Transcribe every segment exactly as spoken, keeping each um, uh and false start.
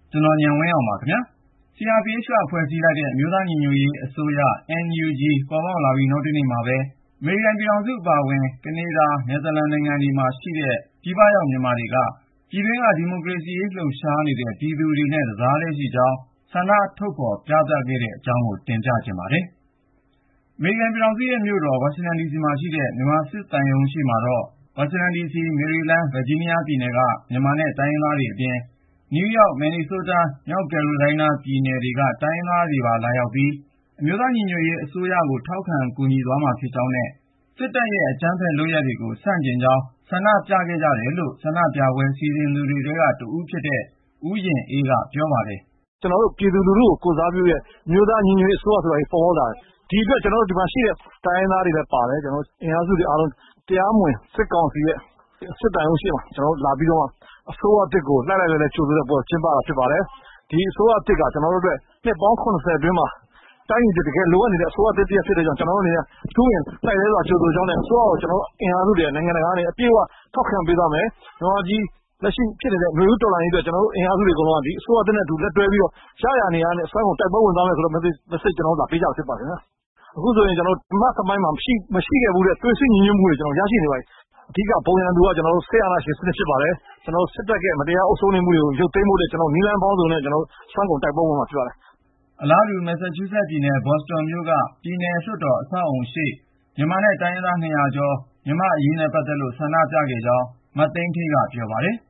ကျွန်တော်ဉာဏ်ဝင်းအောင်ပါခင်ဗျာ C R P H ကဖွဲ့စည်းလိုက်တဲ့အမျိုးသားညီညွတ်ရေးအစိုးရ N U G ပေါ်ပေါက်လာပြီးနောက်တစ်နေ့မှာပဲအမေရိကန်ပြည်ထောင်စုအပါအဝင်ကနေဒါနယ်သာလန်နိုင်ငံတွေမှာရှိတဲ့ပြည်ပရောက်မြန်မာတွေကပြည်တွင်းကဒီမိုကရေစီရေးလှုပ်ရှားနေတဲ့ပြည်သူတွေနဲ့တသားတည်းရှိကြောင်းဆန္ဒထုတ်ဖော်ပြသခဲ့တဲ့အကြောင်းကိုတင်ပြချင်ပါတယ်။ အမေရိကန်ပြည်ထောင်စုရဲ့မြို့တော်ဝါရှင်တန်ဒီစီမှာရှိတဲ့မြန်မာစစ်သံရုံးရှိမှာတော့ဝါရှင်တန်ဒီစီ၊မေရီလန်း၊ဗာဂျီးနီးယားပြည်နယ်ကမြန်မာနဲ့တိုင်းရင်းသားတွေအပြင်နယူးယောက်၊မင်နီဆိုးတား၊မြောက်ကယ်ရိုလိုင်းနားပြည်နယ်တွေကတိုင်းရင်းသားတွေပါလာရောက်ပြီးအမျိုးသားညီညွတ်ရေးအစိုးရကိုထောက်ခံကူညီသွားမှာဖြစ်ကြောင်းနဲ့စစ်တပ်ရဲ့အကြမ်းဖက်လုပ်ရပ်တွေကိုဆန့်ကျင်ကြောင်းဆန္ဒပြခဲ့ကြတယ်လို့ဆန္ဒပြပွဲစီစဉ်သူတွေထဲကတဦးဖြစ်တဲ့ဦးရင်အေးကပြောပါတယ်။ "ကျွန်တော်တို့ပြည်သူလူထုကိုကိုယ်စားပြုတဲ့မျိုးသားညီညွတ်ရေးအစိုးရဆိုတာပေါ်လာတယ်။ဒီအတွက်ကျွန်တော်တို့ဒီမှာရှိတဲ့တိုင်းရင်းသားတွေလည်းပါတယ်။ကျွန်တော်တို့အင်အားစုတွေအားလုံးတရားမဝင်စစ်ကောင်စီရဲ့စစ်တမ်းရုံးရှိမှာကျွန်တော်တို့လာပြီးတော့အစိုးရတစ်ကိုလိုက်လိုက်လဲလဲကြိုဆိုတဲ့ပွဲကျင်းပတာဖြစ်ပါတယ်။ဒီအစိုးရတစ်ကကျွန်တော်တို့အတွက်နှစ်ပေါင်း၇၀အတွင်းမှာတိုင်းပြည်တကယ်လိုအပ်နေတဲ့အစိုးရတစ်တည်းဖြစ်တဲ့ကြောင့်ကျွန်တော်တို့အနေနဲ့အထူးရင်တိုက်လဲစွာကြိုဆိုကြောင်းနဲ့အစိုးရကိုကျွန်တော်တို့အင်အားစုတွေနိုင်ငံတကာနဲ့အပြည့်အဝထောက်ခံပေးသွားမယ်။မြန်မာပြည်လက်ရှိဖြစ်နေတဲ့မျိုးဦးတော်လှန်ရေးအတွက်ကျွန်တော်တို့အင်အားစုတွေအကုန်လုံးကဒီအစိုးရတစ်နဲ့အတူလက်တွဲပြီးတော့ရရနေရနဲ့အစွမ်းကုန်တိုက်ပွဲဝင်သွားမယ်ဆိုတော့ message ကျွန်တော်တို့လာပေးကြဖြစ်ပါတယ်နော်။အခုဆိုရင်ကျွန်တော်တို့ဓမ္မသမိုင်းမှာမရှိမရှိခဲ့ဘူးတဲ့သွေးစည်းညီညွတ်မှုတွေကျွန်တော်ရရှိနေပါပြီ။အဓိကပုံရံသူကကျွန်တော်တို့ဆေးအာဏာရှင်စနစ်ဖြစ်ပါတယ်။ကျွန်တော်တို့စစ်တပ်ရဲ့မတရားအုပ်စိုးနေမှုတွေကိုရုပ်သိမ်းဖို့တဲ့ကျွန်တော်နီလန်းပေါင်းစုံနဲ့ကျွန်တော်တို့စွမ်းကုန်တိုက်ပွဲဝင်မှာဖြစ်ပါတယ်။ " အလားတူမက်ဆာချူးဆက်ပြည်နယ်ဘော့စတွန်မြို့ကပြည်နယ်လွှတ်တော်အဆောက်အဦရှေ့မြန်မာနဲ့တိုင်းရင်းသားနှစ်ရာကျော်မြန်မာ့အရေးနဲ့ပတ်သက်လို့ဆန္ဒပြခဲ့ကြောင်းမသိန်းဌေးကပြောပါတယ်။ "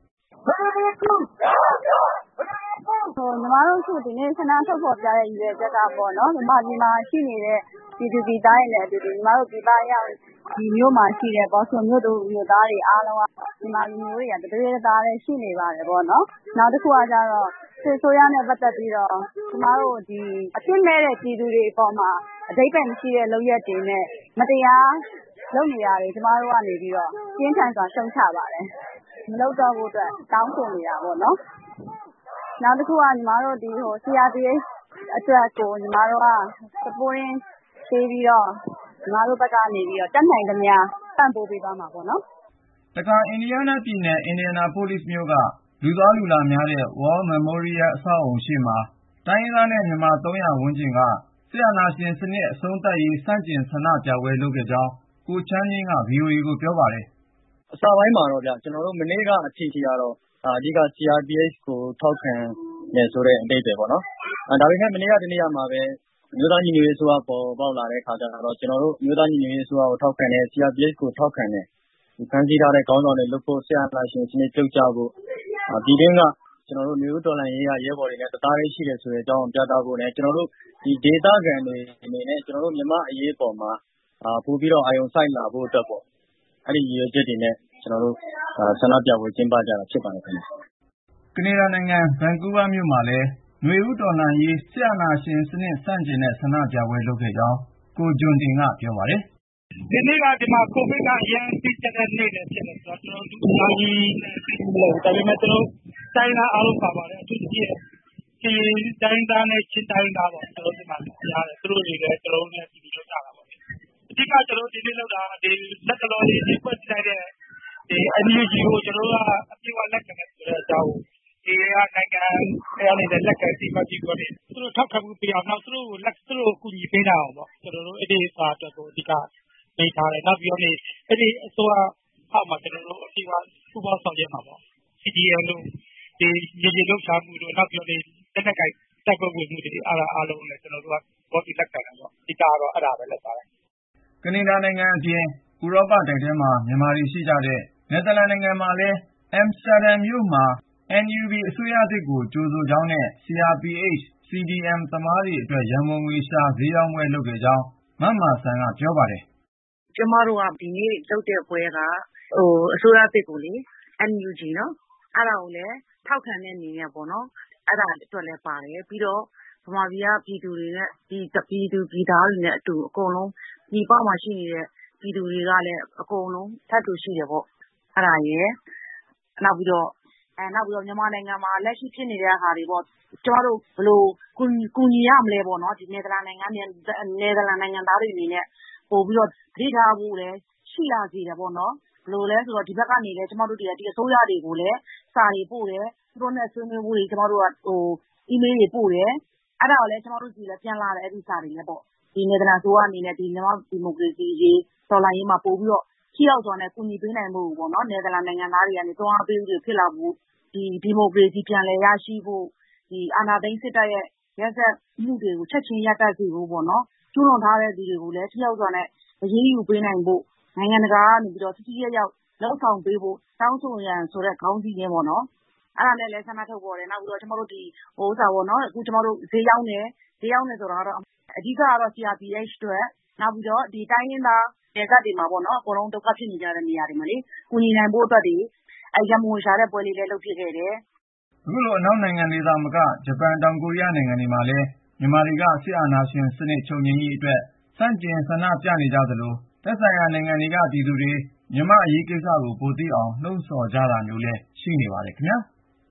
ညီမတို့အခုဒီနေ့ဆန္ဒထုတ်ဖော်ပြတဲ့ရည်ရွယ်ချက်ကပေါ့နော်မြန်မာပြည်မှာရှိနေတဲ့ပြည်သူပြည်သားတွေနဲ့အတူတူညီမတို့ပြည်ပရောက်ဒီမြို့မှာရှိတဲ့ဘော့စတွန်မြို့သူမြို့သားတွေအားလုံးကမြန်မာလူမျိုးတွေကတသွေးတသားတည်းရှိနေပါတယ်ပေါ့နော်။နောက်တစ်ခုကကျတော့စစ်အစိုးရနဲ့ပတ်သက်ပြီးတော့ကျမတို့ဒီအပြစ်မဲ့တဲ့ပြည်သူတွေအပေါ်မှာအဓိပ္ပာယ်မရှိတဲ့လုပ်ရပ်တွေနဲ့မတရားလုပ်နေတာတွေကျမတို့ကနေပြီးတော့ပြင်းထန်စွာရှုံ့ချပါတယ်။မလုပ်တော့ဖို့အတွက်တောင်းဆိုနေတာပေါ့နော်။နောက်တစ်ခုကညီမတို့ဒီ C R P H အတွက်ကိုညီမတို့က supporting ပေးပြီးတော့ညီမတို့ဘက်ကနေပြီးတော့တတ်နိုင်သမျှပံ့ပိုးပေးသွားမှာပေါ့နော်။" တခါအင်ဒီယားနားပြည်နယ်အင်ဒီယာနာပိုလိစ်မြို့ကလူသွားလူလာများတဲ့ War Memorial အဆောက်အဦရှေ့မှာတိုင်းရင်းသားနဲ့မြန်မာသုံးရာဝန်းကျင်ကစစ်အာဏာရှင်စနစ်အဆုံးသတ်ရေးဆန့်ကျင်ဆန္ဒပြပွဲလုပ်ခဲ့ကြောင်းကိုချမ်းငြိမ်းက V O A ကိုပြောပါတယ်။ "အစပိုင်းမှာတော့ဗျကျွန်တော်တို့မနေ့ကအထိထိကတော့အဓိက C R P H ကိုထောက်ခံတယ်ဆိုတဲ့အဓိပ္ပာယ်ပေါ့နော်။ဒါပေမဲ့မနေ့ကတနေ့ကမှာပဲအမျိုးသားညီညွတ်ရေးအစိုးရပေါ်ပေါက်လာတဲ့အခါကျတော့ကျွန်တော်တို့အမျိုးသားညီညွတ်ရေးအစိုးရကိုထောက်ခံတယ် C R P H ကိုထောက်ခံတယ်ဖမ်းဆီးထားတဲ့ခေါင်းဆောင်တွေလွတ်ဖို့စစ်အာဏာရှင်စနစ်ပြုတ်ကျဖို့ပြည်တွင်းကကျွန်တော်တို့မျိုးတော်လှန်ရေးကရဲဘော်တွေနဲ့တသားတည်းရှိတယ်ဆိုတဲ့အကြောင်းကိုပြသဖို့နဲ့ကျွန်တော်တို့ဒီဒေသခံတွေအနေနဲ့ကျွန်တော်တို့မြန်မာအရေးပေါ်မှာပို့ပြီးတော့အာရုံစိုက်လာဖို့အတွက်ပေါ့အဲ့ဒီရည်ရွယ်ချက်တွေနဲ့ကျွန်တော်တို့ဆန္ဒပြပွဲကျင်းပကြတာဖြစ်ပါတယ်ခင်ဗျ။ကနေဒါနိုင်ငံဗန်ကူးဗားမြို့မှာလည်းနွေဦးတော်လှန်ရေးစစ်အာဏာရှင်စနစ်ဆန့်ကျင်တဲ့ဆန္ဒပြပွဲလုပ်ခဲ့ကြောင်းကိုဂျွန်တင်ကပြောပါတယ်။ဒီနေ့ကဒီမှာကိုဗစ်ကအရင်သိတဲ့နေ့လည်းဖြစ်နေဆိုတော့ကျွန်တော်တို့ဒီအကြီးလို့ဒါပေမဲ့ကျွန်တော်တိုင်းသားအားလုံးပါပါတယ်အထူးသဖြင့်ဒီတိုင်းသားနဲ့ချင်းတိုင်းသားပေါ့ကျွန်တော်ဒီမှာကြားတယ်သူတို့တွေလည်းကျွန်တော်နဲ့ဒီလိုလုပ်ကြတာပေါ့အဓိကကျွန်တော်ဒီနေ့လုပ်တာဒီလက်ကလော်လေးဒီပတ်လိုက်တဲ့ဒီ N U G ကိုကျွန်တော်ကအပြည့်အဝလက်ခံတယ်ဆိုတဲ့အကြောင်းဒီကနိုင်ငံအဲ့အနေနဲ့လက်ကစီမံပြီးတော့သူတို့ထောက်ခံမှုပေးအောင်နောက်သူတို့ကိုလက်သူတို့ကူညီပေးတာအောင်ပေါ့ကျွန်တော်တို့အဲ့ဒီပါအတွက်ကိုအဓိကမိထားတယ်နောက်ပြီးတော့အဲ့ဒီအစိုးရအောက်မှာကျွန်တော်တို့အပြည့်အဝပူးပေါင်းဆောင်ရွက်မှာပေါ့ C D M လို့ဒီရေရေလောက်ချမှုတို့နောက်ပြီးတော့တက်တက်ကိုက်တက်ပွဲဝင်မှုတွေအားအားလုံးလည်းကျွန်တော်တို့ကဘောပြီးလက်ခံတယ်ပေါ့အဓိကတော့အဲ့ဒါပဲလက်ပါတယ်။ကနေဒါနိုင်ငံအပြင်ဥရောပတိုက်ထဲမှာမြန်မာတွေရှိကြတဲ့နယ်သာလန်နိုင်ငံမှာလည်းအမ်စတာဒမ်မြို့မှာN U G အစိုးရသစ်ကိုကြိုဆိုကြောင်းနဲ့ C R P H C D M သမားတွေအတွက်ရန်ပုံငွေရှာဈေးရောင်းပွဲလုပ်ခဲ့ကြောင်းမမာစံကပြောပါတယ်။"ကျမတို့ကဒီနေ့လုပ်တဲ့ပွဲကဟိုအစိုးရသစ်ကိုလေ N U G နော်အဲ့ဒါကိုလည်းထောက်ခံတဲ့အနေနဲ့ပေါ့နော်အဲ့ဒါအတွက်လည်းပါတယ်ပြီးတော့ဗမာပြည်ကပြည်သူတွေနဲ့ဒီပြည်သူပြည်သားတွေနဲ့အတူအကုန်လုံးဒီပေါက်မှာရှိနေတဲ့ပြည်သူတွေကလည်းအကုန်လုံးထပ်တူရှိတယ်ပေါ့အဲ့ဒါရယ်နောက်ပြီးတော့အဲနောက်ပြီးတော့မြန်မာနိုင်ငံမှာလက်ရှိဖြစ်နေတဲ့ဟာတွေပေါ့ကျမတို့ဘယ်လိုကူညီကူညီရမလဲပေါ့နော်ဒီနယ်သာလန်နိုင်ငံနယ်သာလန်နိုင်ငံသားတွေအနေနဲ့ပို့ပြီးတော့တတိထားဖို့လည်းရှိလာစေတယ်ပေါ့နော်ဘယ်လိုလဲဆိုတော့ဒီဘက်ကနေလည်းကျမတို့ဒီအစိုးရတွေကိုလည်းစာတွေပို့တယ်တို့နဲ့ဆွေးနွေးမှုတွေကျမတို့ကဟိုအီးမေးလ်တွေပို့တယ်အဲ့ဒါကိုလည်းကျမတို့ကြည့်လဲပြန်လာတယ်အဲ့ဒီစာတွေလည်းပေါ့ဒီနယ်သာလန်ဆိုအနေနဲ့ဒီမြန်မာဒီမိုကရေစီရေးတော်လှန်ရေးမှာပို့ပြီးတော့ထိရောက်စွာနဲ့ကူညီပေးနိုင်မှုပေါ့နော်နယ်သာလန်နိုင်ငံသားတွေကနေတွန်းအားပေးမှုတွေဖြစ်လာဖို့ဒီဒီမိုကရေစီပြန်လည်ရရှိဖို့ဒီအာဏာသိမ်းစစ်တပ်ရဲ့ရက်စက်မှုတွေကိုချက်ချင်းရပ်တန့်စေဖို့ပေါ့နော်ကျူးလွန်ထားတဲ့သူတွေကိုလည်းထိရောက်စွာနဲ့အရေးယူပေးနိုင်ဖို့နိုင်ငံတကာကနေပြီးတော့တိတိကျကျလောက်ဆောင်ပေးဖို့တောင်းဆိုရန်ဆိုတဲ့ခေါင်းစည်းရင်းပေါ့နော်အဲ့ဒါနဲ့လည်းဆန္ဒထုတ်ပေါ်တယ်နောက်ပြီးတော့ကျမတို့ဒီဟိုဥစားပေါ့နော်အခုကျမတို့ဈေးရောက်နေဈေးရောက်နေဆိုတာကတော့အဓိကကတော့ C R P H အတွက်နောက်ပြီးတော့ဒီတိုင်းရင်းသားဒေသတွေမှာပေါ့နော်အကုန်လုံးဒုက္ခဖြစ်နေကြတဲ့နေရာတွေမှာလေကူညီနိုင်ဖို့အတွက်ဒီအဲရမုံရှာတဲ့ပွဲလေးလည်းလုပ်ဖြစ်ခဲ့တယ်အခုလိုအနောက်နိုင်ငံတွေသာမကဂျပန်တောင်ကိုရီးယားနိုင်ငံတွေမှာလည်းမြန်မာတွေကစစ်အာဏာရှင်စနစ်ချုပ်ငြိမ်းရေးအတွက်စန့်ကျင်ဆန္ဒပြနေကြသလိုသက်ဆိုင်ရာနိုင်ငံတွေကပြည်သူတွေမြန်မာအရေးကိစ္စကိုပိုသိအောင်လှုံ့ဆော်ကြတာမျိုးလည်းရှိနေပါတယ်ခင်ဗျာ